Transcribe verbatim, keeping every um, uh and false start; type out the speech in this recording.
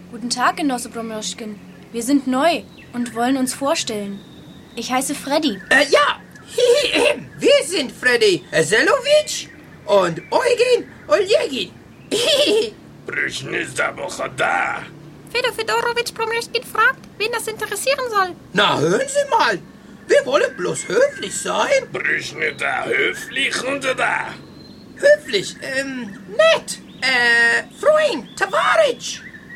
Guten Tag, Genosse Bromjoschkin. Wir sind neu und wollen uns vorstellen. Ich heiße Freddy. Äh, ja, wir sind Freddy Selowitsch und Eugen Oljegin. Brüschnista Bochada. Fedor Fedorowitsch Bromjoschkin fragt, wen das interessieren soll. Na, hören Sie mal. Wir wollen bloß höflich sein. Brüschnista höflich und da. Höflich, ähm, nett. Äh, Freund, Tavaritsch.